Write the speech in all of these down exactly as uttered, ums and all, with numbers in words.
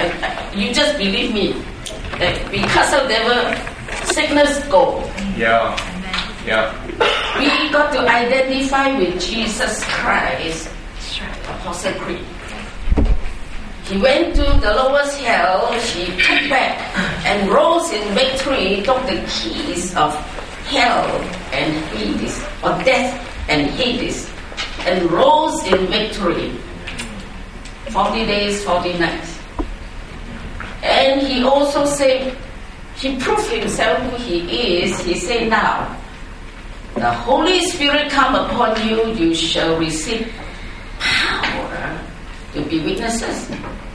I, I, you just believe me. That because of devil, sickness go. Yeah. Yeah. We got to identify with Jesus Christ. Apostle Creed. He went to the lowest hell, he took back and rose in victory, took the keys of hell and Hades, or death and Hades, and rose in victory. Forty days, forty nights. And he also said, he proved himself who he is. He said, now, the Holy Spirit come upon you, you shall receive power to be witnesses.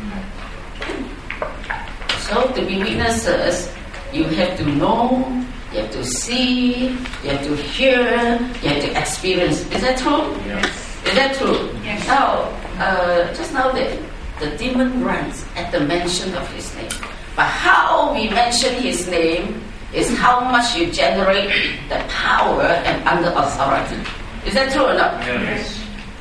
So to be witnesses, you have to know, you have to see, you have to hear, you have to experience. Is that true? Yes. Is that true? Yes. Now, uh, just now the, the demon runs at the mention of his name. But how we mention his name is how much you generate the power and under authority. Is that true or not? Yes.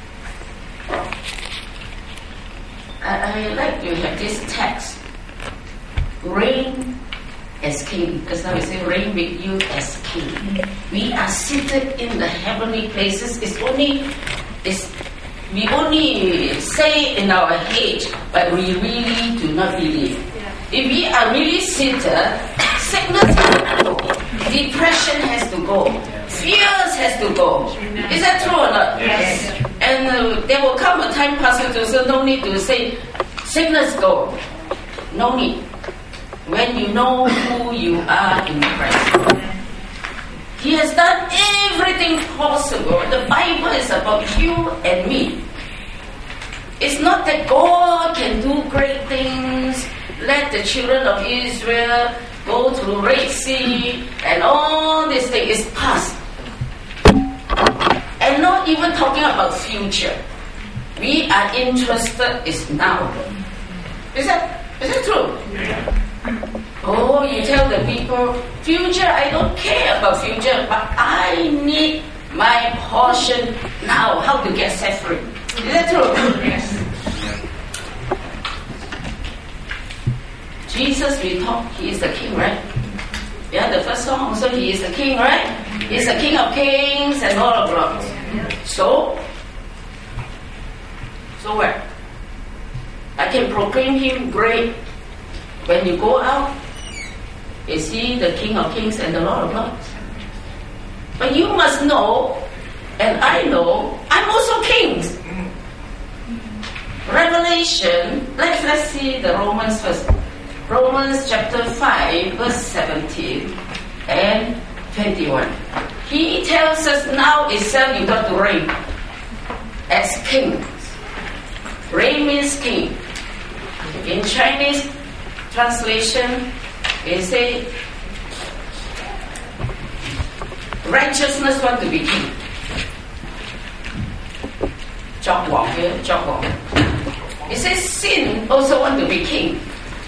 I, I like to have this text. Reign as king. Because now we say reign with you as king. We are seated in the heavenly places. It's only, it's, we only say in our head, but we really do not believe. If we are really seated, sickness has to go. Depression has to go. Fears has to go. Is that true or not? Yes. And uh, there will come a time, Pastor, to say, no need to say, sickness go. No need. When you know who you are in Christ. He has done everything possible. The Bible is about you and me. It's not that God can do great things. Let the children of Israel go through Red Sea and all this thing is past. And not even talking about future. We are interested is now. Is that is that true? Yeah. Oh, you tell the people, future, I don't care about future, but I need my portion now. How to get set free? Is that true? Yes. Jesus, we talk, he is the king, right? Yeah, the first song also, he is the king, right? He is the king of kings and Lord of lords. So, so what? I can proclaim him great. When you go out, is he the king of kings and the Lord of lords? But you must know, and I know, I'm also kings. Revelation, let's, let's see the Romans first. Romans chapter five, verse seventeen and twenty-one. He tells us now itself you got to reign as kings. Reign means king. In Chinese translation, they say righteousness want to be king. Chok Wong here, Chok Wong. It says sin also want to be king.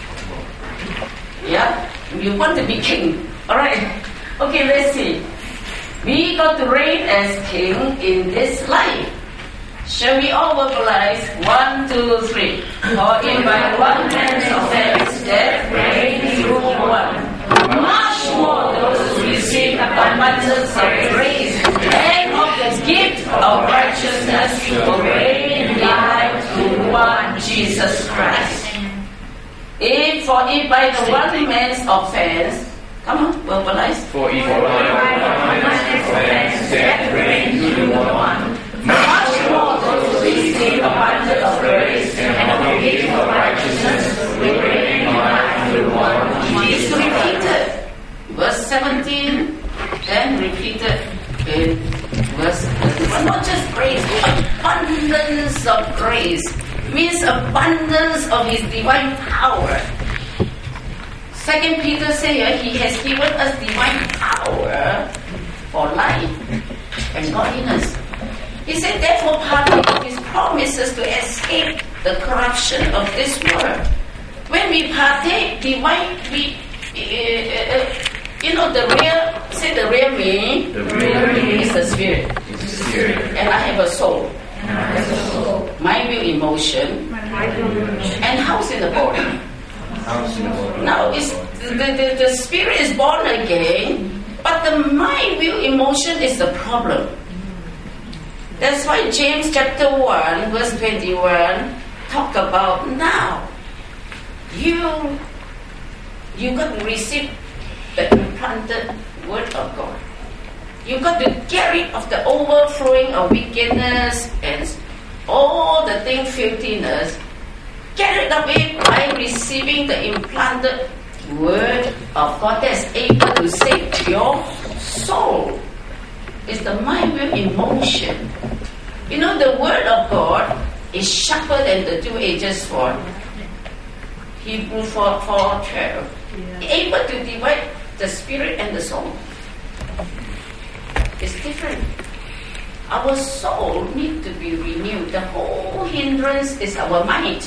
Yeah, you want to be king. Alright. Okay, let's see. We got to reign as king in this life. Shall we all vocalize? One, two, three. For if by one man's offense death reigned through one, much more those who receive abundance of grace and of the gift of righteousness will reign in life through one Jesus Christ. If for if by the one man's offense, come on, verbalize. For if by one man's offense death reigned through one, much more those who receive abundance of grace and of the gift of righteousness will reign in life through one. It's repeated, verse seventeen, then repeated in verse thirty-one. Not just grace, abundance of grace means abundance of His divine power. Second Peter says He has given us divine power for life and godliness. He said, therefore, partake of His promises to escape the corruption of this world. When we partake divine, we, uh, uh, you know, the real, say the real me, the real me is the spirit. is the spirit. And I have a soul. And I have a soul. Mind, will, emotion. My mind will emotion. And how's in the body? Now, it's, the, the, the spirit is born again, but the mind, will, emotion is the problem. That's why James chapter one, verse twenty-one, talk about now. You, you got to receive the implanted word of God. You got to get rid of the overflowing of wickedness and all the thing filthiness. Get rid of it by receiving the implanted word of God that's able to save your soul. It's the mind, will, emotion. You know, the word of God is sharper than the two-edged sword. Hebrew four twelve. Able to divide the spirit and the soul. It's different. Our soul needs to be renewed. The whole hindrance is our mind.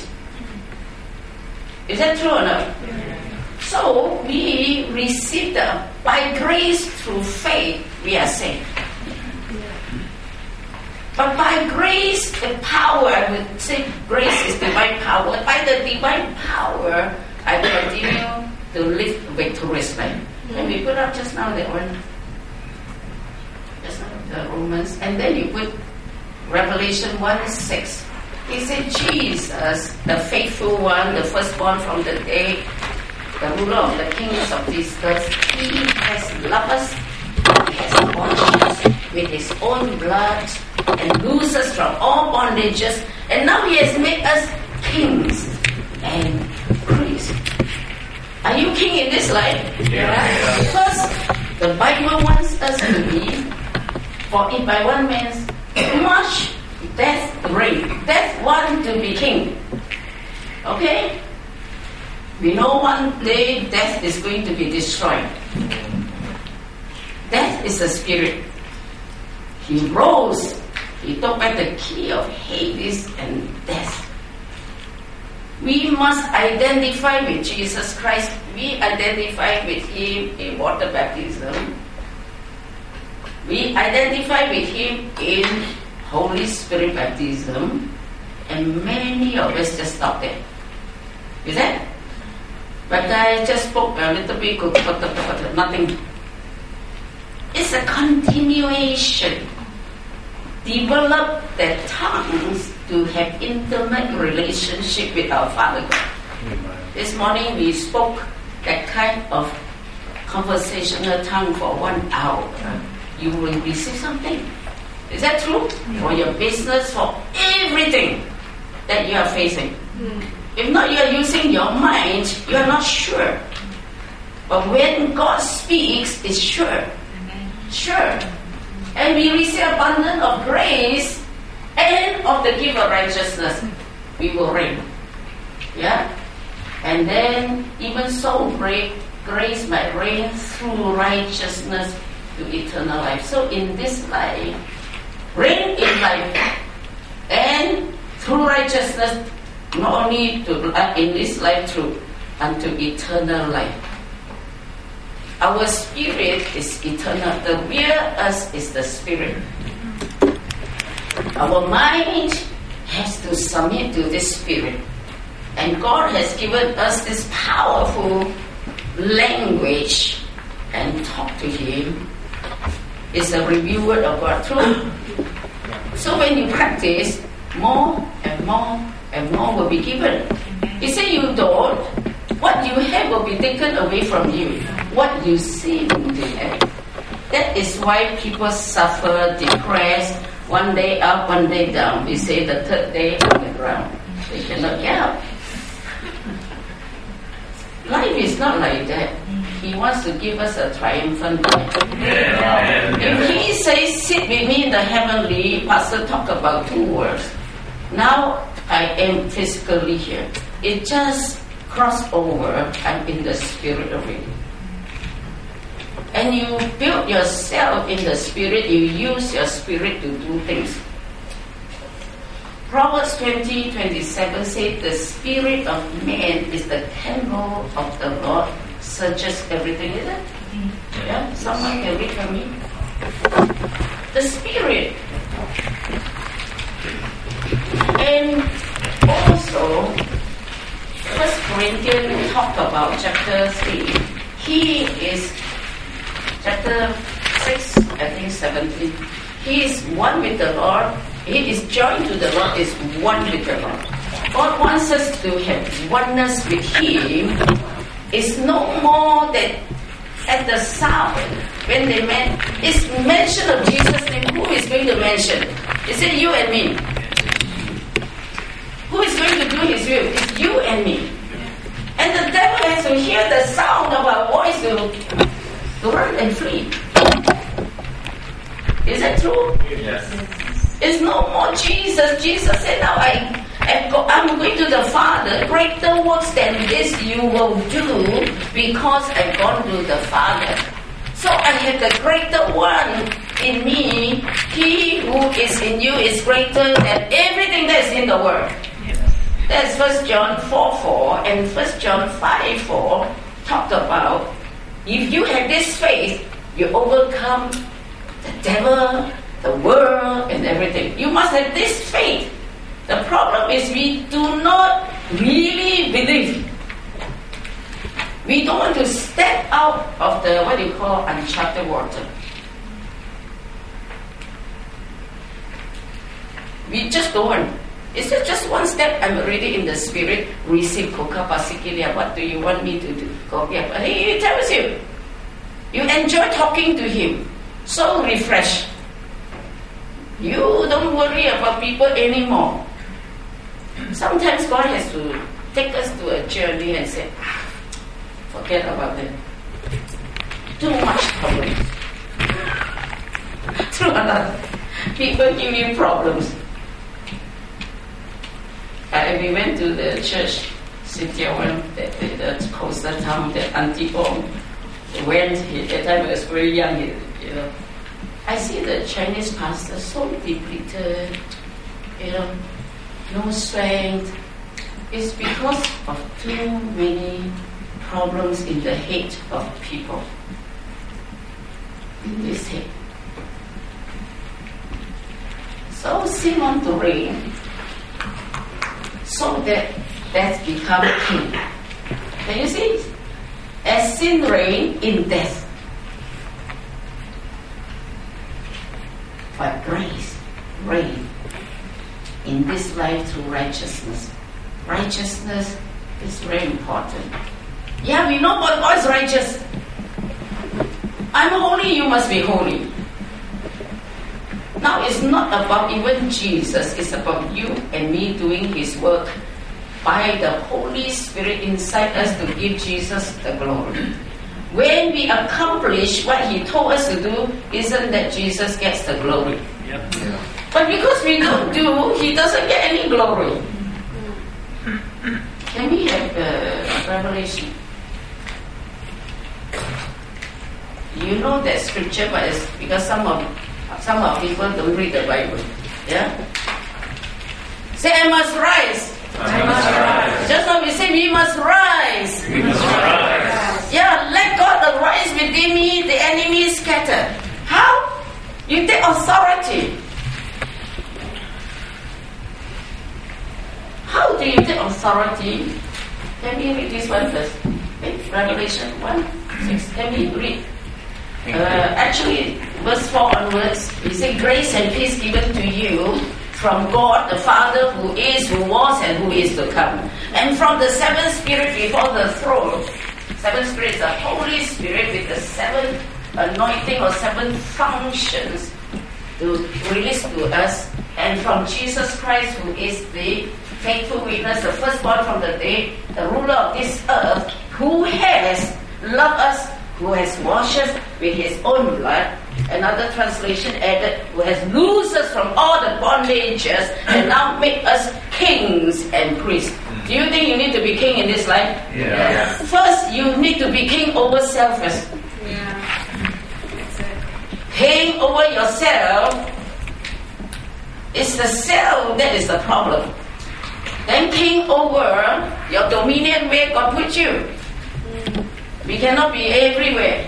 Is that true or not? So we receive the, by grace through faith, we are saved. But by grace, the power, I would say grace is divine power. By the divine power, I continue to live victorious life. And we put up just now that one, just now the Romans, and then you put Revelation one six. He said, Jesus, the faithful one, the firstborn from the dead, the ruler of the kings of this earth, he has loved us, he has washed us with his own blood, and loosed us from all bondages, and now he has made us kings and priests. Are you king in this life? Yeah. Because the Bible wants us to be, for if by one man's much death reign, death want to be king. Okay? We know one day death is going to be destroyed. Death is a spirit. He rose. He took back the key of Hades and death. We must identify with Jesus Christ. We identify with him in water baptism. We identify with him in Holy Spirit baptism. And many of us just stop there. Is that? But I just spoke a little bit, nothing. It's a continuation. Develop the tongues to have intimate relationship with our Father God. Amen. This morning we spoke that kind of conversational tongue for one hour. You will receive something. Is that true? Yeah. For your business, for everything that you are facing. Mm. If not, you are using your mind, you are not sure. But when God speaks, it's sure. Amen. Sure. And we receive abundance of grace and of the gift of righteousness. We will reign. Yeah? And then, even so, grace might reign through righteousness to eternal life. So in this life, reign in life and through righteousness, not only to uh, in this life, through unto eternal life. Our spirit is eternal. The real us is the spirit. Our mind has to submit to this spirit. And God has given us this powerful language and talk to him. It's a review word of God. True. So when you practice, more and more and more will be given. You say you don't, what you have will be taken away from you. What you seem to have. That is why people suffer, depressed, one day up, one day down. We say the third day on the ground. They cannot get up. Life is not like that. He wants to give us a triumphant life. Yeah. If he says, sit with me in the heavenly, Pastor talk about two words. Now I am physically here. It just crossed over. I'm in the spirit already. And you build yourself in the spirit. You use your spirit to do things. Proverbs twenty twenty-seven says, the spirit of man is the temple of the Lord, searches everything, is it? Yeah? Someone can read for me. The spirit. And also, First Corinthians talk about chapter three. He is chapter six, I think seventeen. He is one with the Lord. He is joined to the Lord, is one with the Lord. God wants us to have oneness with Him. It's no more that at the sound, when they men, it's mention of Jesus' name, who is going to mention? Is it you and me? Who is going to do His will? It's you and me. And the devil has to hear the sound of our voice to, to run and flee. Is that true? Yes. It's no more Jesus. Jesus said, now I, I'm going to the Father. Greater works than this you will do because I've gone to the Father. So I have the greater one in me. He who is in you is greater than everything that is in the world. That's First John four four and First John five four talked about if you have this faith, you overcome the devil, the world, and everything. You must have this faith. The problem is we do not really believe. We don't want to step out of the, what you call, uncharted water. We just don't want. It's just one step. I'm already in the spirit. Receive koka pasikilia. What do you want me to do? He tells you. You enjoy talking to him. So refreshed. You don't worry about people anymore. Sometimes God has to take us to a journey and say, ah, forget about them. Too much problems. Too much. People give you problems. Uh, we went to the church, Sitiawan, the, the coastal town, the Antipong. Went, at that time I was very young, you know. I see the Chinese pastor so depleted, you know, no strength. It's because of too many problems in the head of people. In this head. So sing on to rain, so that death become king. Can you see it? As sin reign in death. But grace reign in this life through righteousness. Righteousness is very important. Yeah, we know what God is righteous. I'm holy, you must be holy. Now it's not about even Jesus, it's about you and me doing His work by the Holy Spirit inside us to give Jesus the glory. When we accomplish what He told us to do, isn't that Jesus gets the glory? Yep. Yeah. But because we don't do, He doesn't get any glory. Can we have the Revelation? You know that scripture, but it's because some of some of people don't read the Bible. Yeah? Say, I must rise. I must rise. Just now we say we must rise. We must rise. Yeah, let God arise within me, the enemy is scattered. How? You take authority. How do you take authority? Can we read this one first? Revelation one, six. Can we read? Uh, actually, verse four onwards, he said, grace and peace given to you from God the Father, who is, who was, and who is to come. And from the seven spirits before the throne. Seven spirits, the Holy Spirit with the seven anointing or seven functions to release to us. And from Jesus Christ, who is the faithful witness, the firstborn from the dead, the ruler of this earth, who has loved us, who has washed us with His own blood. Another translation added, who has loosed us from all the bondages and now made us kings and priests. Do you think you need to be king in this life? Yeah. Yes. First, you need to be king over self first. Yeah. King over yourself. It's the self that is the problem. Then king over your dominion where God put you. We cannot be everywhere.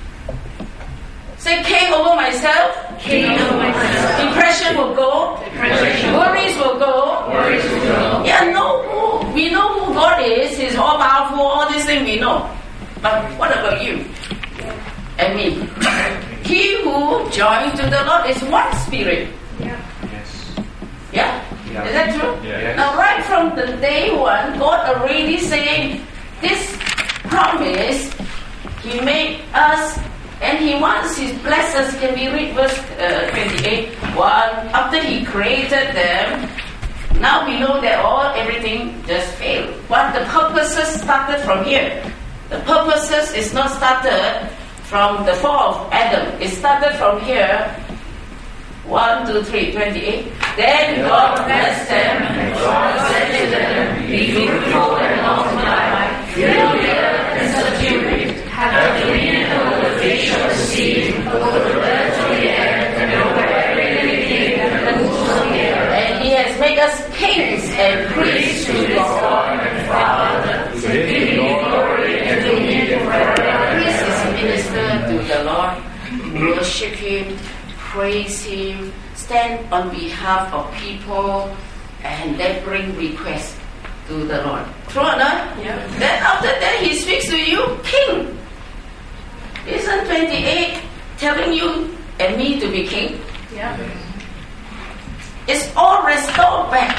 Say, king over myself. King over myself. Depression will go. Depression. Worries will go. Worries will go. Yeah, know who, we know who God is, He's all powerful, all these things we know. But what about you and me? He who joins to the Lord is one spirit. Yeah. Yes. Yeah? Yeah. Is that true? Yes. Now right from the day one, God already saying this promise, He made us, and He wants His blessings. Can we read verse uh, twenty-eight? One, after He created them, now we know that all, everything just failed. But the purposes started from here. The purposes is not started from the fall of Adam. It started from here. One, two, three, twenty-eight. Then God blessed them, and God said to them, be fruitful and multiply, fill the earth and subdue it, have dominion over the fish of the sea, over the birds of the air, and over every living thing that moves on the earth. And He has made us kings and priests to God and Father, to give Him glory and dominion forever. Priest is minister to the Lord, worship Him, praise Him, stand on behalf of people, and then bring requests to the Lord. True or not? Yeah. Then after that He speaks to you, king. Isn't twenty-eight telling you and me to be king? Yeah. It's all restored back.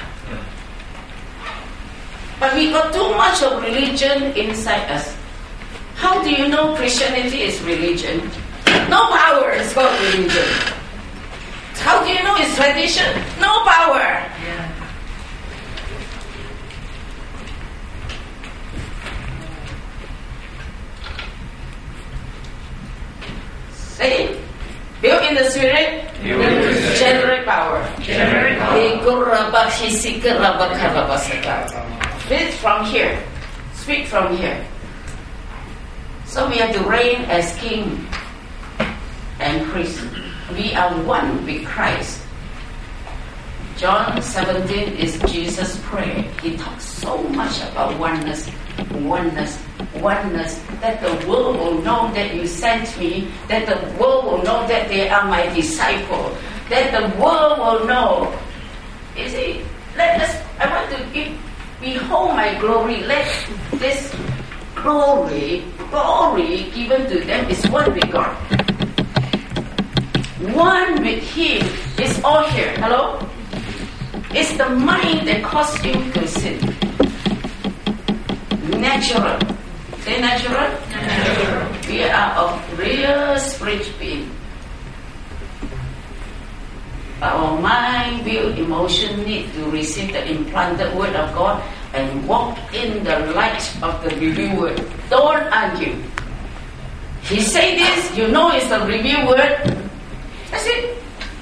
But we got too much of religion inside us. How do you know Christianity is religion? No power is called religion. How do you know it's tradition? No power. Yeah. Say it. Built in the spirit, Built in the spirit. generate power. Generate power. Speak from here. Speak from here. So we have to reign as king and priest. We are one with Christ. John seventeen is Jesus' prayer. He talks so much about oneness, oneness, oneness, that the world will know that you sent me, that the world will know that they are my disciple, that the world will know. You see, let us, I want to give, behold my glory. Let this glory, glory given to them is one with God. One with Him is all here. Hello? It's the mind that caused you to sin. Natural. Say natural? Natural. We are of real spirit being. Our mind, will, emotion need to receive the implanted word of God and walk in the light of the revealed word. Don't argue. He say this, you know it's the revealed word. That's it.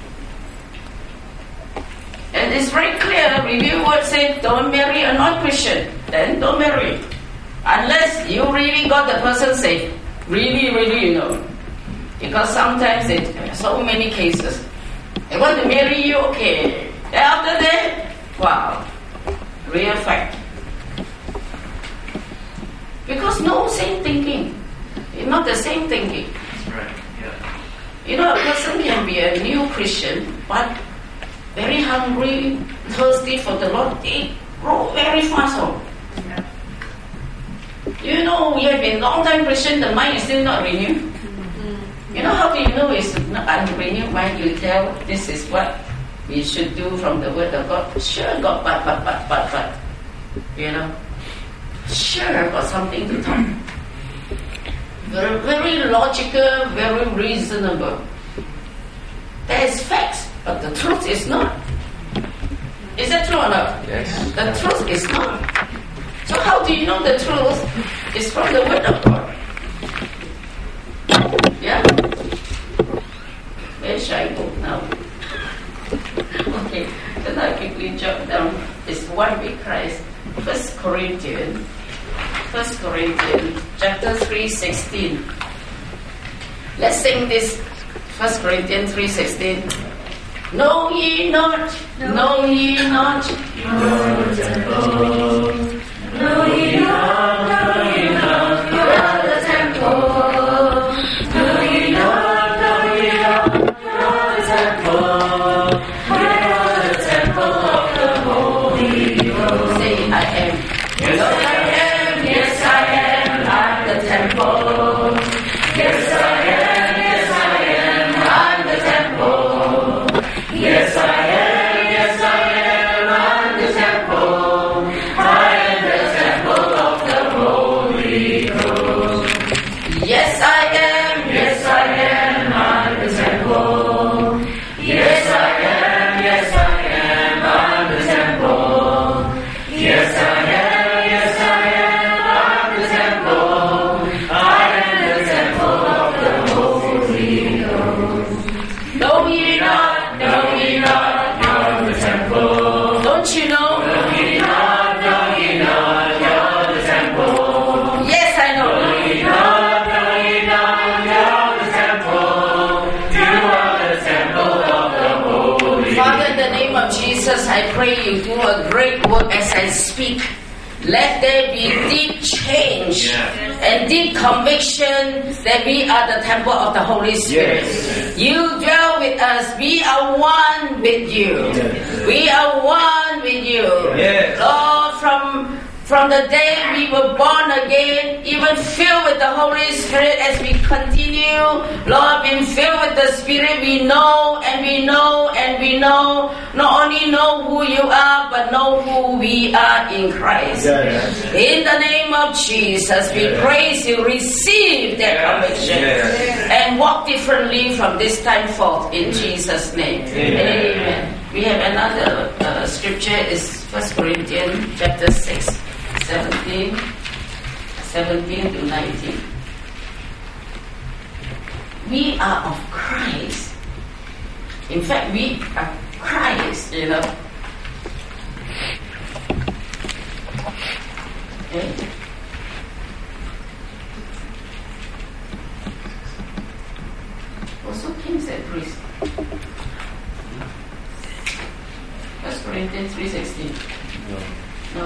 And it's very clear, revealed word says don't marry a non-Christian. Then don't marry. Unless you really got the person say, really, really, you know. Because sometimes it, so many cases, they want to marry you, okay. Then after that, wow, real fact. Because no same thinking. It's not the same thinking. That's right. Yeah. You know, a person can be a new Christian, but very hungry, thirsty for the Lord. They grow very fast. Oh. Yeah. You know, you have been long time Christian, the mind is still not renewed. Mm-hmm. You know, how do you know it's not unrenewed mind? You tell this is what we should do from the word of God. Sure, God, but, but, but, but, but. You know, sure, got something to talk. Very, very logical, very reasonable. There is facts, but the truth is not. Is that true or not? Yes. The truth is not. So how do you know the truth is from the word of God? Yeah? Where shall I go now? Okay, then I quickly jump down. It's one with Christ. First Corinthians. First Corinthians chapter three sixteen. Let's sing this. First Corinthians three sixteen. Know ye not, know ye not, know the temple. Know ye not, know ye not, you are the temple. Know ye not, know ye not, you are the temple. You are the temple of the Holy Ghost. Say, I am. Yes, I pray you do a great work as I speak. Let there be deep change Yeah. and deep conviction that we are the temple of the Holy Spirit. Yes. You dwell with us. We are one with you. Yes. We are one with you. Yes. Lord, from From the day we were born again, even filled with the Holy Spirit as we continue, Lord, being filled with the Spirit, we know and we know and we know, not only know who you are, but know who we are in Christ. Yes. In the name of Jesus, we Yes. praise you, receive that Yes. conviction, Yes. and walk differently from this time forth in Jesus' name. Amen. Amen. We have another uh, scripture, is First Corinthians chapter six. seventeen, seventeen to nineteen. We are of Christ. In fact, we are Christ, you know. Okay. Also kings and priests. First Corinthians three sixteen. No. No.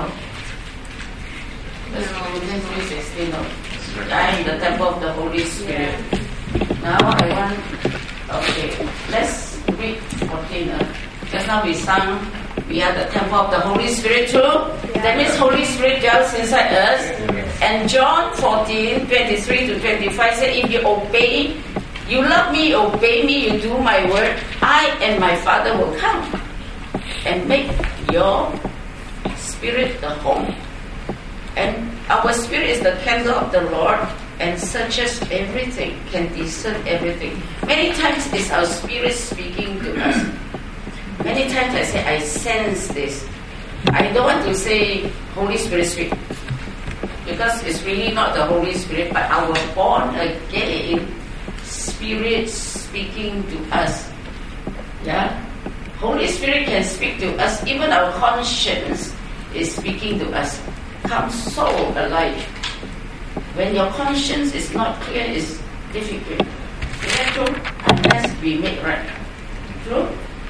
First Corinthians three sixteen, no. I am the temple of the Holy Spirit. Now I want, okay, let's read fourteen. Uh, just now we sang, we are the temple of the Holy Spirit too. That means Holy Spirit dwells inside us. And John fourteen, twenty-three to twenty-five said, if you obey, you love me, obey me, you do my word, I and my Father will come and make your spirit the home. And our spirit is the candle of the Lord and searches everything, can discern everything. Many times it's our spirit speaking to us. Many times I say, I sense this. I don't want to say Holy Spirit speak, because it's really not the Holy Spirit, but our born again spirit speaking to us. Yeah? Holy Spirit can speak to us. Even our conscience is speaking to us. Come so alive. When your conscience is not clear, it's difficult. Is that true? Unless we make right. True?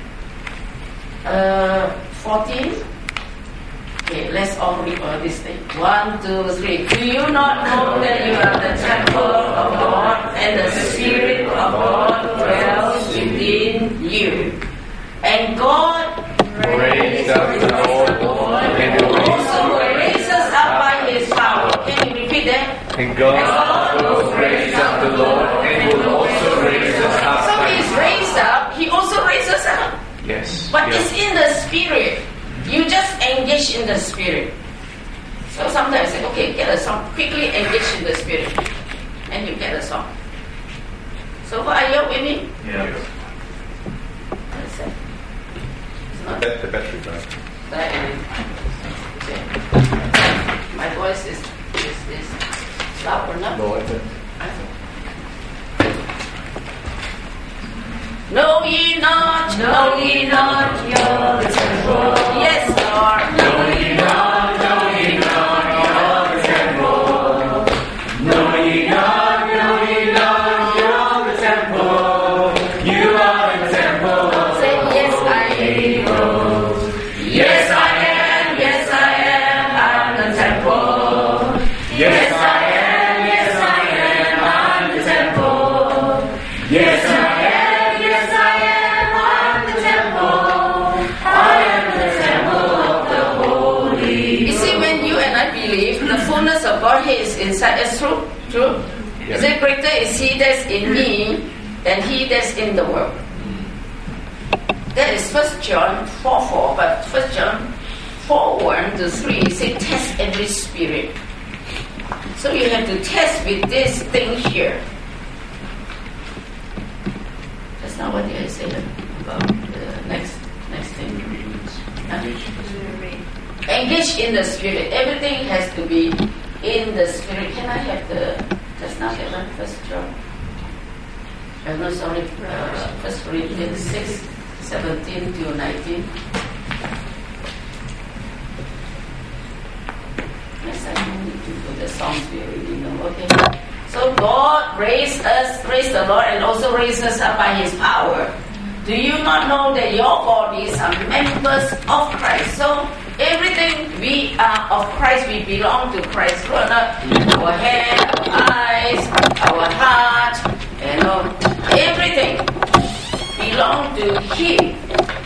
Uh, fourteen. Okay, let's all read all this thing. One, two, three. Do you not know that you are the temple of God and the Spirit of God dwells within you? And God Raised up the Lord and also will raise us up by His power. Can you repeat that? And God will raise up the Lord and will also raise us up. So He's raised up, He also raises us up. Yes. But yes. it's in the Spirit. You just engage in the Spirit. So sometimes I say, okay, get a song. Quickly engage in the Spirit. And you get a song. So what are you with me? Yeah. That's it. It's not Let the battery die. that. Okay. My voice is, is, is loud or not? No, I think. Know ye not, know ye not, you're the temple. Yes, Lord. Know ye not, know ye not, you're the temple. Know ye not, know ye not, you're the temple. You are the temple. Say, yes, I am. Yes, I am. Yes, I am. I'm the temple. Yes, I am. Yes, I am. I'm the temple. Yes, I am. Yes, I am. I'm the temple. I am the temple of the Holy. You see, when you and I believe, the fullness of God is inside us. True? True? Is it greater is He that's in me than He that's in the world? That is First John four four, but First John four one to three, it says, test every spirit. So you have to test with this thing here. That's not what I said about the next next thing. Huh? Engage in the Spirit. Everything has to be in the Spirit. Can I have the just now that one, First John? Uh, no, sorry, uh, First Corinthians six, seventeen to nineteen. Yes, I don't need to put the songs we already know. Okay. So God raised us, raised the Lord, and also raised us up by His power. Do you not know that your bodies are members of Christ? So everything we are of Christ, we belong to Christ. Our head, our eyes, our heart, you know, everything belong to Him.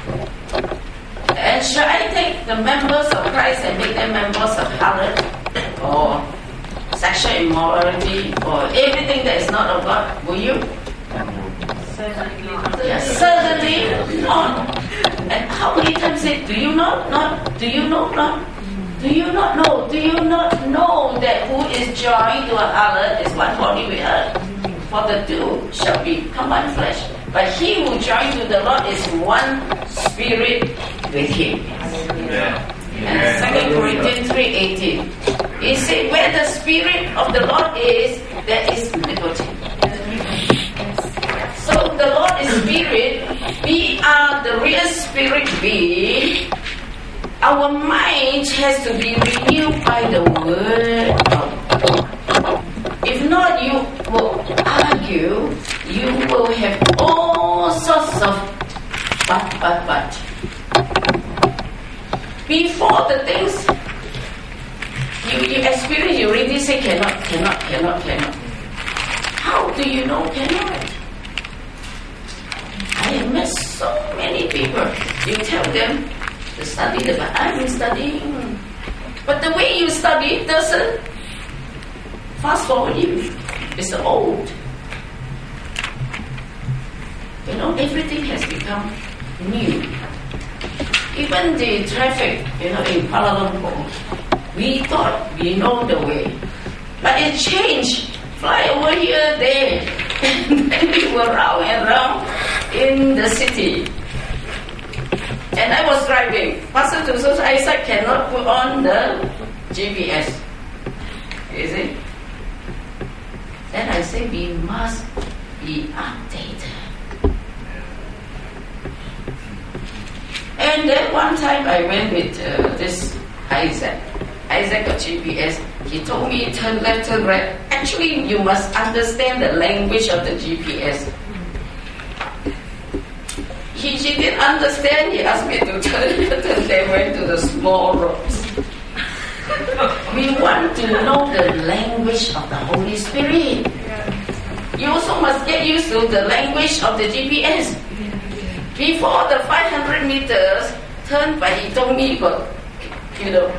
And shall I take the members of Christ and make them members of harlot or sexual immorality or everything that is not of God? Will you? Certainly. Yes, certainly not. And how many times say, do you not, not, do you know not? Do you not know? Do you not know that who is joined to a harlot is one body with her? For the two shall become one flesh. But he who joined to the Lord is one spirit with him. Yeah. And Second Corinthians three eighteen. He said, where the Spirit of the Lord is, there is liberty. So the Lord is Spirit. We are the real Spirit being. Our mind has to be renewed by the Word of God. If not, you will argue. You will have all sorts of but, but, but. Before the things you, you experience, you really say cannot, cannot, cannot, cannot. How do you know cannot? I have met so many people. You tell them to study the Bible. I've been studying. But the way you study doesn't fast forward you. It's old. You know, everything has become new. Even the traffic, you know, in Kuala Lumpur, we thought we know the way. But it changed. Fly over here, there. And then we were round and round in the city. And I was driving. Pastor Tusos Isaac cannot put on the G P S. You see? Then I say we must be updated. And then one time I went with uh, this Isaac. Isaac got G P S. He told me turn left, turn right. Actually, you must understand the language of the G P S. He, she didn't understand. He asked me to turn left, and they went to the small roads. We want to know the language of the Holy Spirit. You also must get used to the language of the G P S. Before the five hundred meters turn by, he told me, but, you know,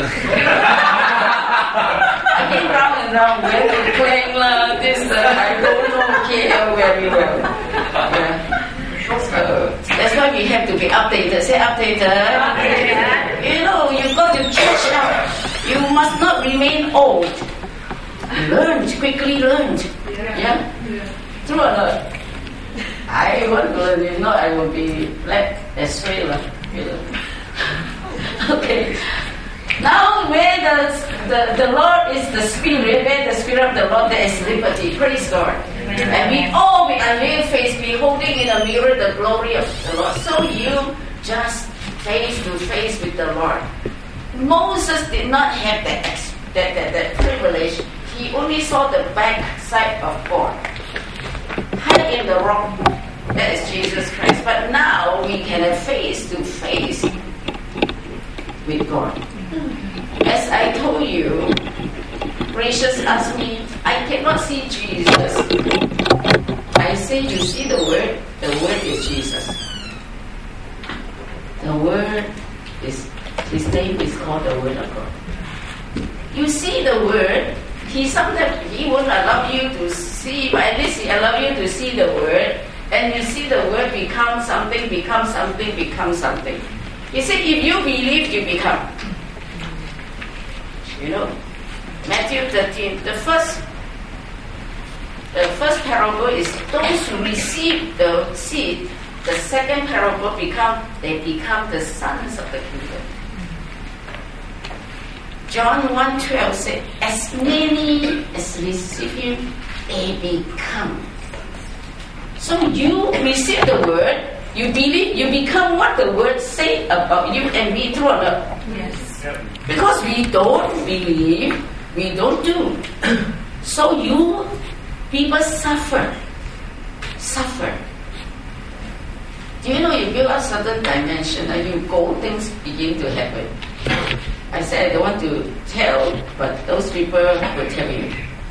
I came round and round, went to Klangla, this, uh, I don't know K L very well. Yeah. So, that's why we have to be updated. Say updated. updated. You know, you've got to catch up. You must not remain old. Learn, quickly learn. Yeah? True or not? I want to learn, if not I will be led astray. You know. Okay. Now where the, the, the Lord is the Spirit, where the Spirit of the Lord, there is liberty. Praise God. Amen. And we all with unveiled face beholding in a mirror the glory of the Lord. So you just face to face with the Lord. Moses did not have that, that, that, that privilege. He only saw the back side of God. Hide in the rock. That is Jesus Christ. But now we can have face to face with God. As I told you, Gracious asked me, I cannot see Jesus. I say, you see the Word? The Word is Jesus. The Word is, His name is called the Word of God. You see the Word, He sometimes, He won't allow you to see, but at least He allow you to see the Word, and you see the Word become something, become something, become something. He said, if you believe, you become. You know, Matthew thirteen, the first the first parable is those who receive the seed. The second parable become, they become the sons of the kingdom. John one twelve said, as many as receive Him, they become. So you receive the Word, you believe, you become what the Word say about you and me, true or not? Yes. Because we don't believe, we don't do. So you people suffer. Suffer. Do you know you build a certain dimension and you go, things begin to happen. I said I don't want to tell, but those people will tell you.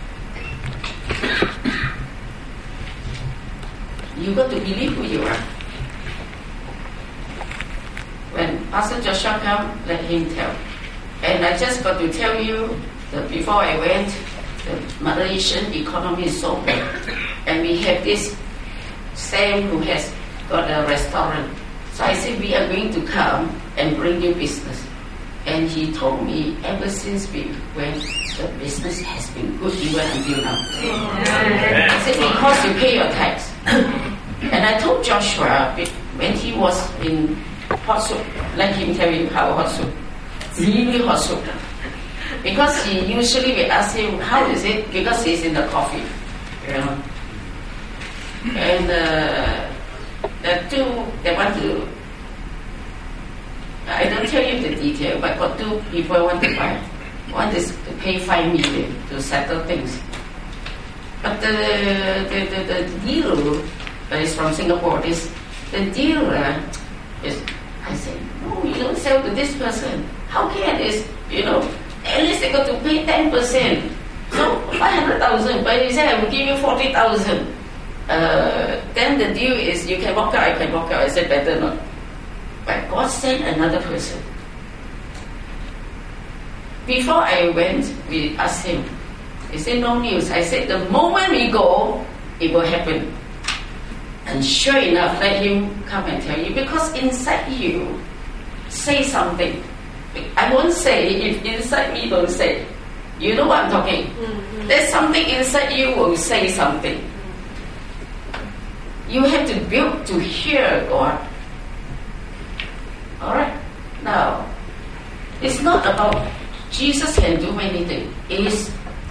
You got to believe who you are. When Pastor Joshua come, let him tell. And I just got to tell you that before I went, the Malaysian economy is so bad. And we have this Sam who has got a restaurant. So I said, we are going to come and bring you business. And he told me, ever since we went, the business has been good even until now. Yeah. I said, because you pay your tax. And I told Joshua, when he was in hot soup, let him tell you how hot soup. Really hot soup. Because he usually will ask him, how is it? Because he's in the coffee. You know. And uh, the two, they want to, I don't tell you the detail, but got two people want to buy. One is to pay five million to settle things. But the the, the, the deal uh, is from Singapore. This the deal uh, is, I said, no, you don't sell to this person. How can this, you know, at least they got to pay ten percent. So five hundred thousand, but he said, I will give you forty thousand. Uh, then the deal is you can walk out, I can walk out. I said, better not. But God sent another person. Before I went, we asked him. He said, no news. I said, the moment we go, it will happen. And sure enough, let him come and tell you. Because inside you, say something. I won't say if inside me don't say. You know what I'm talking? Mm-hmm. There's something inside you will say something. You have to build to hear God. Alright? Now, it's not about Jesus can do anything. It is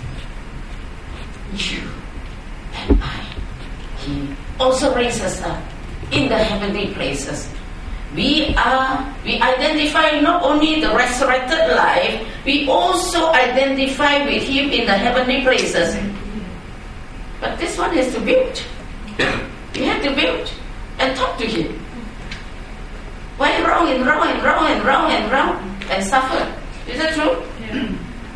you and I. He also raises us up in the heavenly places. We are, we identify not only the resurrected life, we also identify with Him in the heavenly places. But this one has to build. You have to build and talk to Him. Why round and round and round and round and round and suffer? Is that true? Yeah.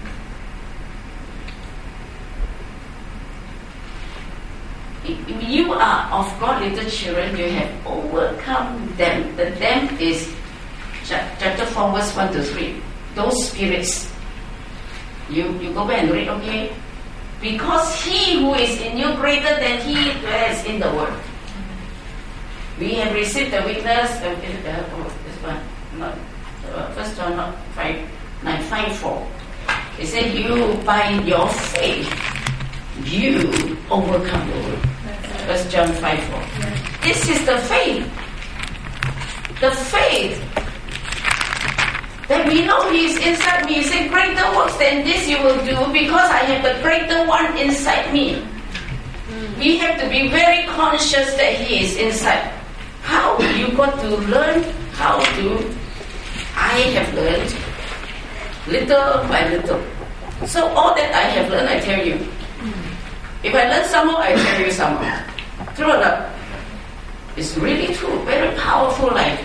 If you are of God, little children, you have overcome them. The them is chapter four, verse one to three. Those spirits. You you go back and read, okay? Because He who is in you greater than he that is in the world. We have received the witness of uh, oh, this one, not uh, First John not five nine five four. It said, "You by your faith, you overcome the world." First John five four. This is the faith. The faith that we know He is inside me. He said, "Greater works than this you will do because I have the greater one inside me." Mm. We have to be very conscious that He is inside. How you got to learn how to? I have learned little by little. So all that I have learned, I tell you. If I learn some more, I tell you some more. True or not? It's really true. Very powerful life.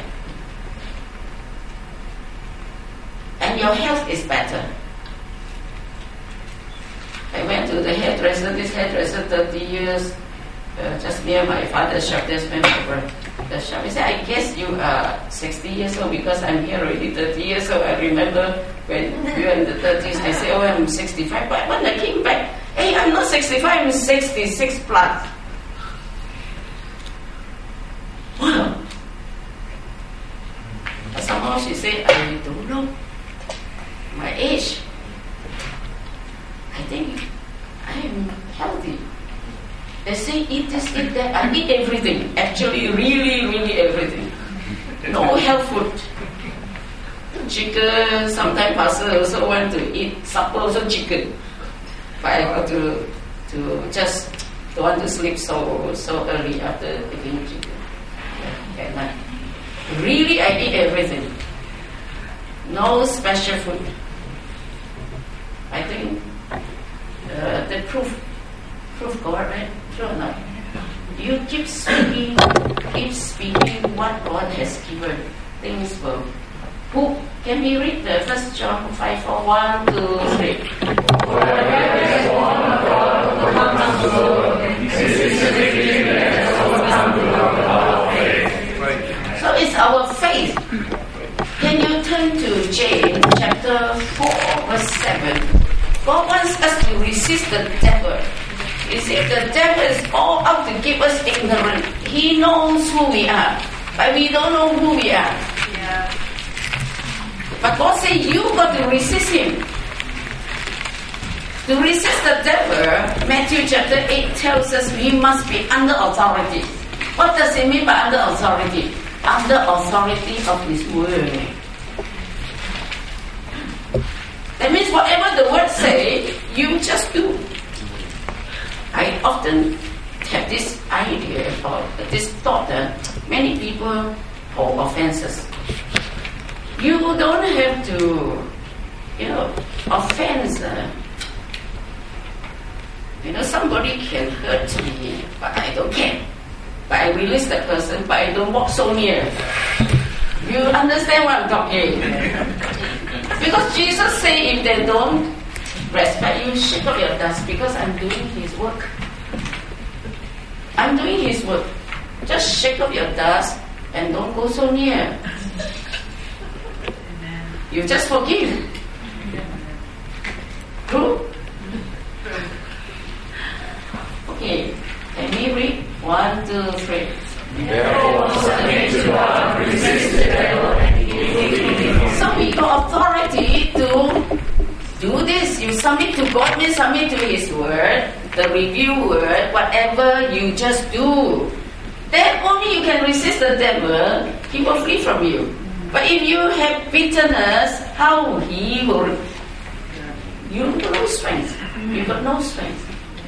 And your health is better. I went to the hairdresser, this hairdresser thirty years, uh, just near my father's shop, just went over the shop. He said, I guess you are sixty years old because I'm here already thirty years old. I remember when you were in the thirties, I said, oh, I'm sixty-five. But when I came back, hey, I'm not sixty-five, I'm sixty-six plus. Wow. And somehow she said, I don't know. My age, I think I am healthy. They say eat this, eat that. I eat everything. Actually, really, really everything. No health food. Chicken, sometimes pastor also want to eat supper, also chicken. But I got to to just don't want to sleep so so early after eating chicken at night. Really, I eat everything. No special food. I think uh, the proof, proof God, right? True or not? You keep speaking keep speaking what God has given, things will. Who can we read the First John five four one two three? Whatever is born of God overcomes the world. This is the victory that has overcome the world, our faith. So it's our faith. Can you turn to James chapter four verse seven? God wants us to resist the devil. You see, the devil is all out to keep us ignorant. He knows who we are, but we don't know who we are. Yeah. But God said you got to resist him. To resist the devil, Matthew chapter eight tells us we must be under authority. What does it mean by under authority? Under authority of his word. That means whatever the word say, you just do. I often have this idea or this thought that many people hold offenses. You don't have to, you know, offense. Uh, you know, somebody can hurt me, but I don't care. But I release the person, but I don't walk so near. You understand what I'm talking? Because Jesus said if they don't respect you, shake up your dust, because I'm doing his work. I'm doing his work. Just shake up your dust and don't go so near. You just forgive. True? Okay, can we read? One, two, three. Therefore, submit to God, resist the devil, and he will flee. So we got authority to do this. You submit to God, means submit to his word, the review word, whatever you just do. Then only you can resist the devil, he will flee from you. But if you have bitterness, how he will, you got no strength. You got no strength.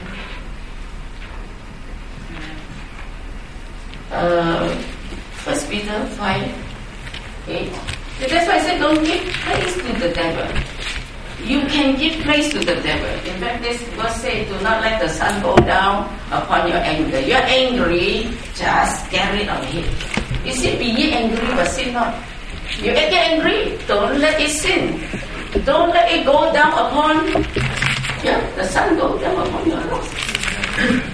Uh, First Peter five eight. That's why I said don't give praise to the devil. You can give praise to the devil. In fact, this verse says, do not let the sun go down upon your anger. You're angry, just carry it ahead. You see, be ye angry, but sin not. You get angry, don't let it sin. Don't let it go down upon, yeah, the sun go down upon your house.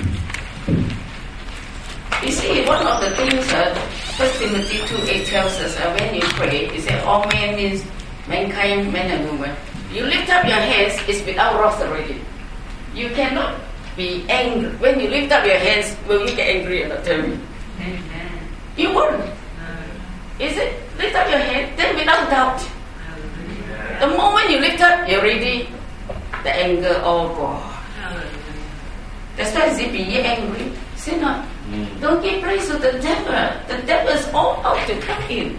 You see, one of the things that uh, First Timothy two eight tells us, uh, when you pray, it says all men means mankind, men and women. You lift up your hands, it's without wrath already. You cannot be angry. When you lift up your hands, will you get angry or not? Tell me. Amen. You won't. Is it? Lift up your hand, then without doubt. The moment you lift up, you're ready. The anger all gone. That's why it be ye angry. Say not. Mm. Don't give praise to the devil. The devil is all out to come in.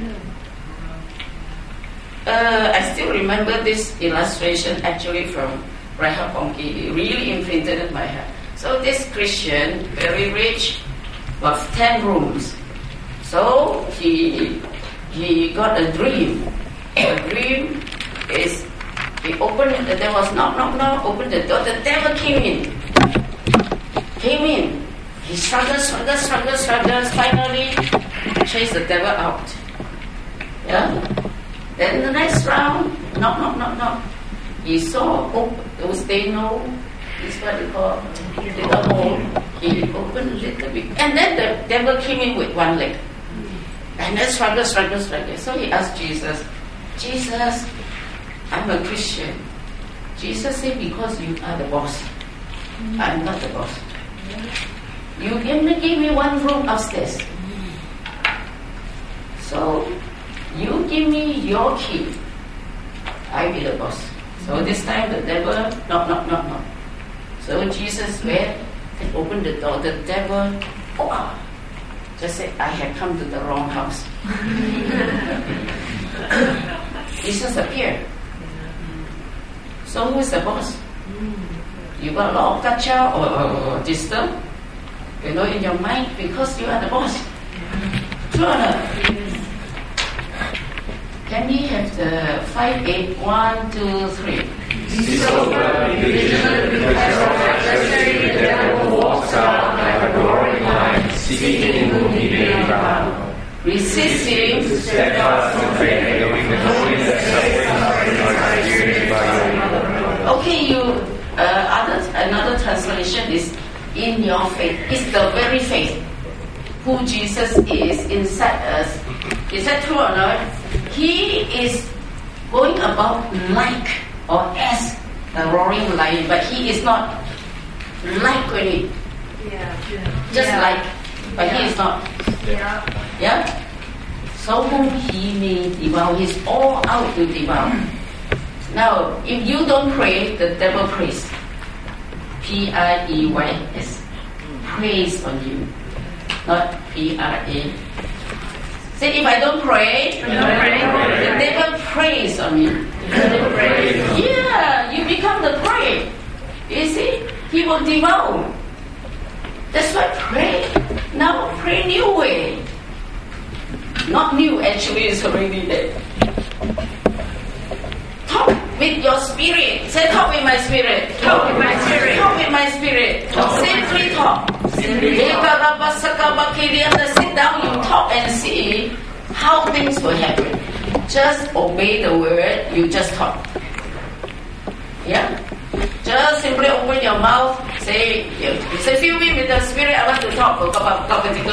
Uh, I still remember this illustration actually from Rahab Ponki. It really imprinted in my heart. So this Christian, very rich, got ten rooms. So he he got a dream. The dream is he opened it, there was knock knock knock, opened the door, the devil came in. Came in. He struggled, struggled, struggled, struggled, finally chased the devil out. Yeah? Then the next round, knock, knock, knock, knock. He saw, oh, those they know, this is what they call little hole. He opened a little bit. And then the devil came in with one leg. And then struggle, struggle, struggle. So he asked Jesus, Jesus, I'm a Christian. Jesus said, because you are the boss. I'm not the boss. You only give me one room upstairs. So, you give me your key. I be the boss. So this time the devil, knock, knock, knock, knock. So Jesus went and opened the door. The devil, oh, just said, I have come to the wrong house. Jesus appeared. So who is the boss? You got a lot of gotcha or, or, or disturb, you know, in your mind because you are the boss. True or not? Can we have the five, eight, one, two, three? This over division because our adversary the devil walks out like a roaring lion, seeking whom he may resisting steadfast in faith, knowing the holiness of Okay, you uh, other another translation is in your faith. It's the very faith who Jesus is inside us. Is that true or not? He is going about like or as the roaring lion, but he is not like it. Yeah. Just yeah. like, but yeah. he is not. Yeah. Yeah? So whom he may devour, he's all out to devour. Now, if you don't pray, the devil prays. P R E Y S. Prays on you. Not P R A. Say, if I don't pray, don't pray. the devil prays on me. Yeah, you become the prey. You see? He will devour. That's why pray. Now pray new way. Not new, actually, it's already there. Talk with your spirit. Say, talk with my spirit. Talk with my spirit. Talk with my spirit. Simply talk. Simply talk. Sit down, you talk and see how things will happen. Just obey the word, you just talk. Yeah? Just simply open your mouth, say, say, fill me with the spirit, I want to talk. Talk,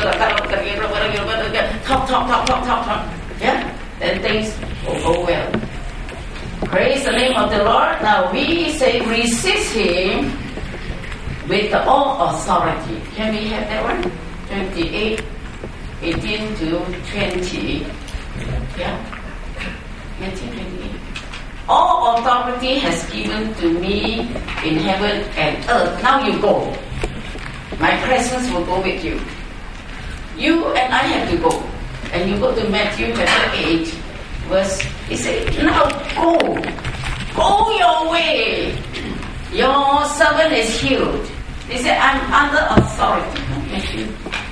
talk, talk, talk, talk, talk. Yeah? Then things will go well. Praise the name of the Lord. Now we say, resist him with all authority. Can we have that one? twenty-eight, eighteen to twenty. Yeah? eighteen, twenty-eight. All authority has given to me in heaven and earth. Now you go. My presence will go with you. You and I have to go. And you go to Matthew chapter eight, verse, he said, now go. Go your way. Your servant is healed. He said, I'm under authority. Matthew.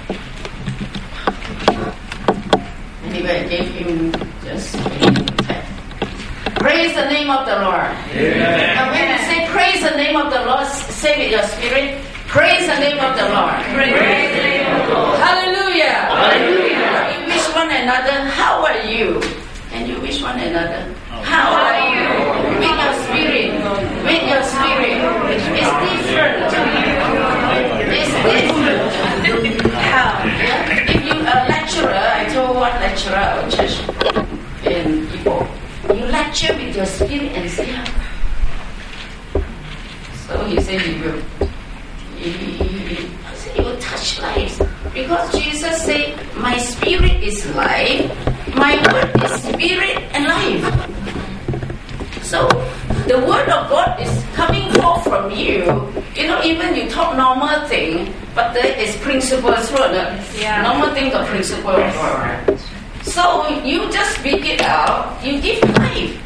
Anyway, I gave him just ten. Praise the name of the Lord. Amen. And when you say praise the name of the Lord, say with your spirit, praise the name of the Lord. Praise the name of the Lord. Hallelujah. Hallelujah. You wish one another, how are you? And you wish one another, how are you? With your spirit. With your spirit. It's different. It's different. How? Yeah? If you are a lecturer, I told one lecturer at church in Ipoh, you lecture with your spirit and say how. So he said he will. He, he, he, I said he will touch lives. Because Jesus said, my spirit is life, my word is spirit and life. So the word of God is coming forth from you. You know, even you talk normal thing, but there is principles for the Yeah. normal thing of principle. So you just speak it out, you give life.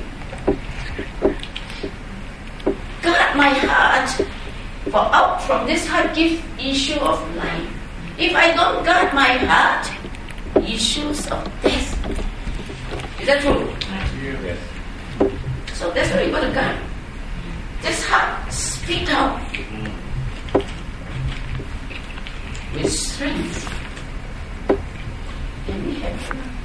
Guard my heart, for out from this heart give issue of life. If I don't guard my heart, issues of death. Is that true? Yes. So that's what you got to guard. This heart, speak out with strength. And we have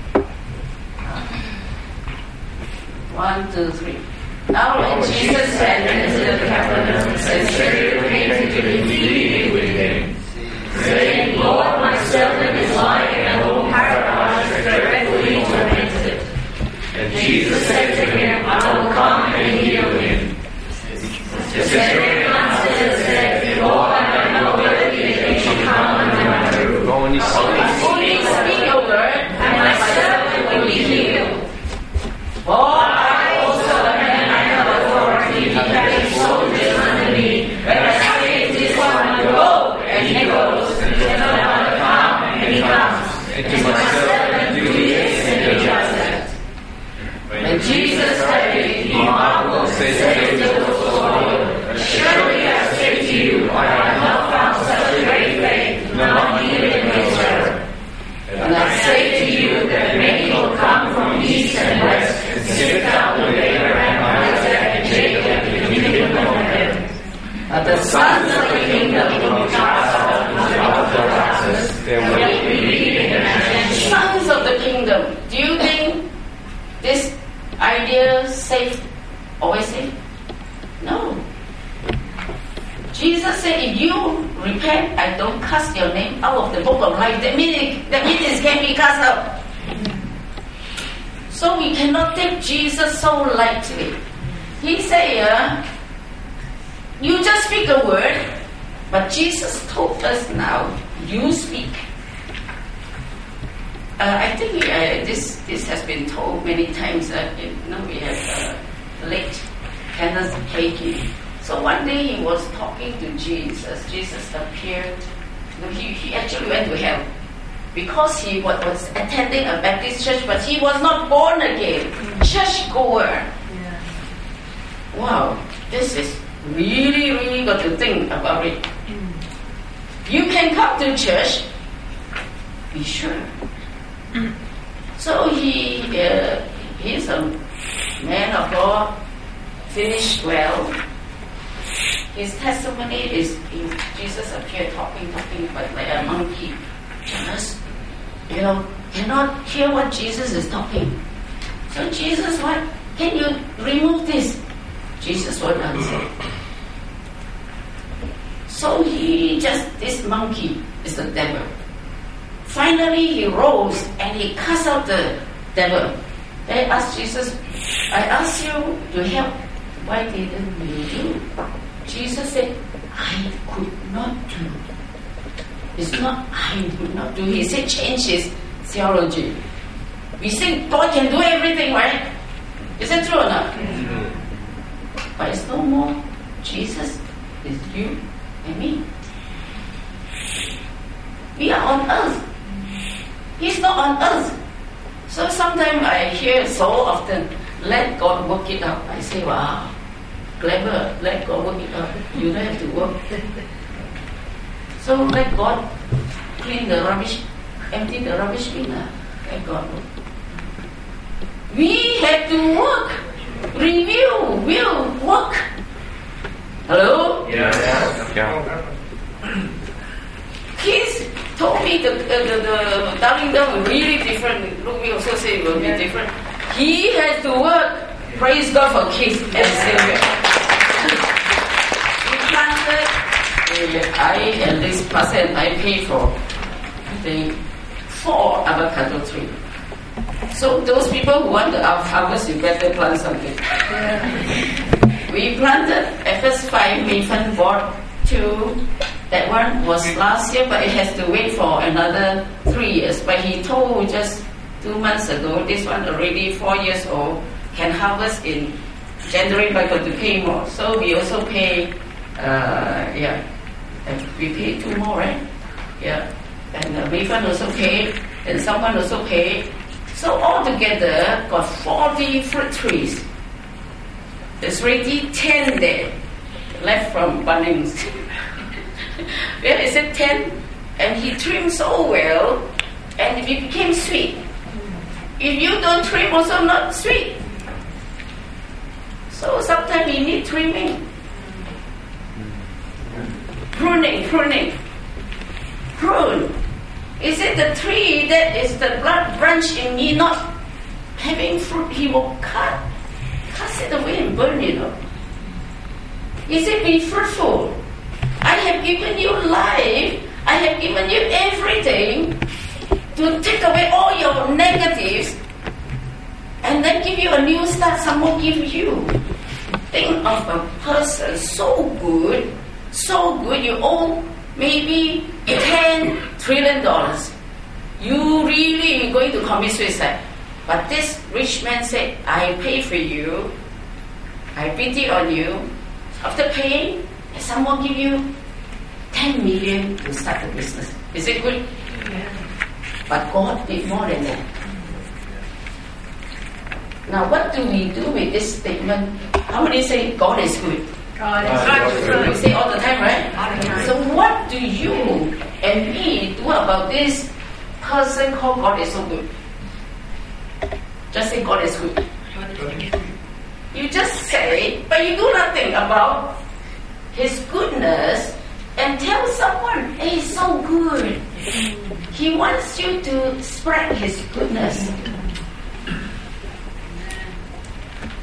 one, two, three. Now when Jesus entered into the tabernacle and Satan came to plead with him, Saying, Lord, my servant is lying at home, paralyzed, dreadfully tormented. And Jesus said to him, I will come and heal him. The centurion answered and said, Lord, I am not worthy that you should come under my roof. only only speak your word, And my servant will be healed. for I also am a man of authority, having soldiers under me. When I say to this one, go, and he goes, and to another, come, and he comes. and And my servant do this, and he does that. When Jesus heard it, he marveled and said to those who followed, Surely I say to you, I have not found such great faith, not even in Israel. And I say to you that many will come from east and west and sit down with Abraham, Isaac, and Jacob in the kingdom of heaven. But the sons of the kingdom will be cast out out of darkness, there will Sons of the here saved, always saved? No. Jesus said, if you repent, I don't cast your name out of the book of life. That means, that means it can be cast out. So we cannot take Jesus so lightly. He said, uh, you just speak a word, but Jesus told us now, you speak. Uh, I think uh, this this has been told many times. Uh, you know, we have uh, late Kenneth Hagin. So one day he was talking to Jesus. Jesus appeared. He, he actually went to hell because he was, was attending a Baptist church, but he was not born again. Church goer. Yeah. Wow, this is really, really got to think about it. Mm. You can come to church, be sure. Mm. So he uh, he's a man of God, finished well. His testimony is, is Jesus appeared talking, talking, but like a monkey. Just, you know, cannot hear what Jesus is talking. So Jesus, what? Can you remove this? Jesus won't answer. So he just, this monkey is the devil. Finally he rose and he cast out the devil. They asked Jesus, I asked you to help. Why didn't you do? Jesus said, I could not do. It's not I could not do. He said, change his theology. We think God can do everything, right? Is that true or not? Mm-hmm. But it's no more Jesus, it's you and me. We are on earth. He's not on earth. So sometimes I hear so often, let God work it out. I say, wow, clever, let God work it out. You don't have to work. So let God clean the rubbish, empty the rubbish bin. Let God work. We have to work, review, will work. Hello? Yes. Yeah. Kids told me the, the, the, the Darling Dong was really different. Look, we also say it will be different. He has to work. Praise God for kids and Savior. We planted, I and this person I pay for the four avocado trees. So those people who want to harvest, you better plant something. Yeah. We planted at first five, Nathan bought two. That one was last year, but it has to wait for another three years. But he told just two months ago, this one already four years old, can harvest in January, but got to pay more. So we also pay, uh, yeah, and we pay two more, right? Yeah, and uh, Nathan also paid, and someone also paid. So altogether, got forty fruit trees. There's already ten there left from Bunnings. Well, is it ten? And he trimmed so well, and it became sweet. If you don't trim, also not sweet. So sometimes you need trimming. Pruning, pruning. Prune. Is it the tree that is the blood branch in me not having fruit? He will cut, cut it away and burn it up. Is it be fruitful? I have given you life. I have given you everything to take away all your negatives and then give you a new start. Someone give you. Think of a person so good, so good. You owe maybe ten trillion dollars. You really going to commit suicide. But this rich man said, I pay for you. I pity on you. After paying, someone give you ten million to start the business. Is it good? Yeah. But God did more than that. Now, what do we do with this statement? How many say God is good? God is good. We say all the time, right? So what do you and me do about this person called God is so good? Just say God is good. You just say, but you do nothing about His goodness and tell someone, hey, He's so good. He wants you to spread His goodness.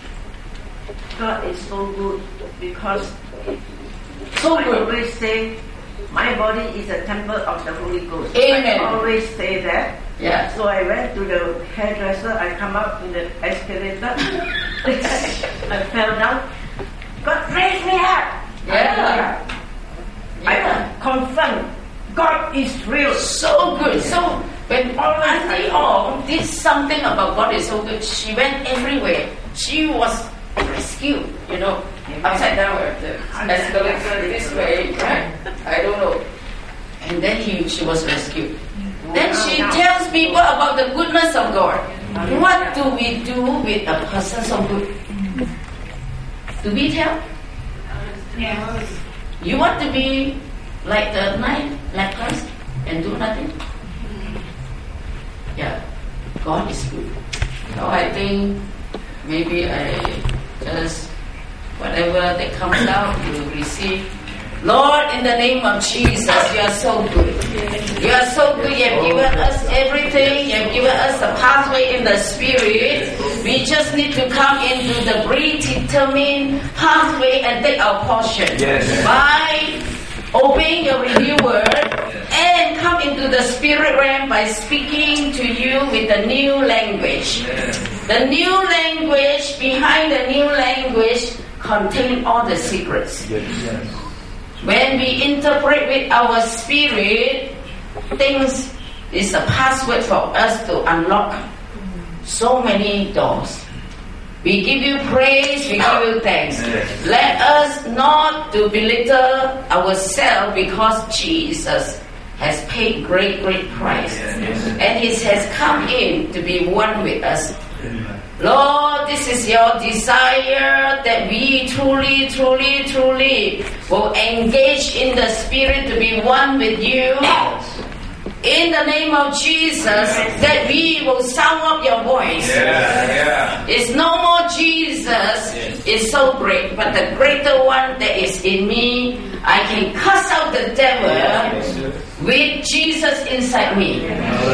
God is so good because So I good. always say my body is a temple of the Holy Ghost. Amen. I always say that. Yeah. So I went to the hairdresser, I come up in the escalator, I fell down. God raised me up. Yeah. I Yeah. confirm God is real. So good. So when Auntie Ong did something about God is so good, she went everywhere. She was rescued, you know, upside down with the escalator this way, right? I don't know. And then he, she was rescued. Then she tells people about the goodness of God. What do we do with a person so good? Do we tell? Yes. You want to be like the nine lepers and do nothing? Yeah, God is good. So I think maybe I just, whatever that comes out, you receive. Lord, in the name of Jesus, you are so good. You are so good. You have given us everything. You have given us a pathway in the Spirit. We just need to come into the predetermined pathway and take our portion. Yes. By obeying your revealed word and come into the Spirit realm by speaking to you with the new language. The new language, behind the new language, contain all the secrets. When we interpret with our spirit, things is a password for us to unlock so many doors. We give you praise, we give you thanks. Let us not to belittle ourselves because Jesus has paid great, great price. And He has come in to be one with us. Lord, this is your desire that we truly, truly, truly will engage in the Spirit to be one with you. In the name of Jesus, that we will sound up your voice. Yeah, yeah. It's no more Jesus is so great, but the greater one that is in me, I can cast out the devil with Jesus inside me.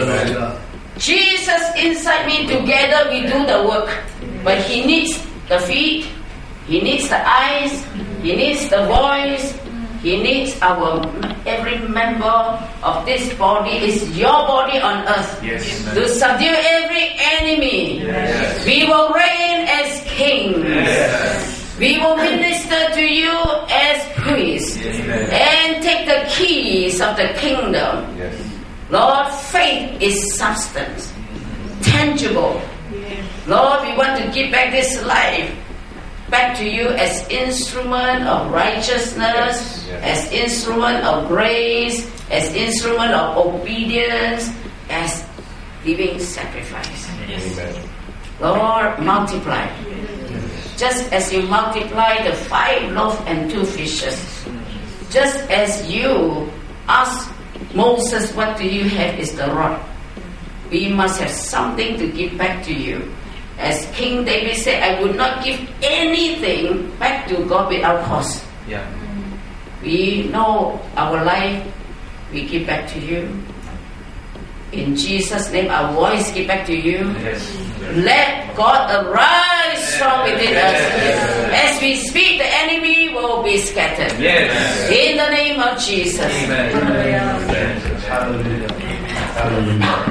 Jesus inside me, together we do the work. But He needs the feet, He needs the eyes, He needs the voice, He needs our every member of this body. Is your body on earth. Yes. To subdue every enemy. Yes. We will reign as kings. Yes. We will minister to you as priests. Yes. And take the keys of the kingdom. Yes. Lord, faith is substance, tangible. Lord, we want to give back this life back to you as instrument of righteousness, Yes. as instrument of grace, as instrument of obedience, as living sacrifice. Amen. Lord, multiply. Just as you multiply the five loaves and two fishes, just as you asked Moses, what do you have is the rod. We must have something to give back to you. As King David said, I would not give anything back to God without cost. Yeah. We know our life, we give back to you. In Jesus' name, our voice give back to you. Yes. Let God arise strong within us. As we speak, the enemy will be scattered. Yes. In the name of Jesus. Amen. Hallelujah. Hallelujah. Hallelujah.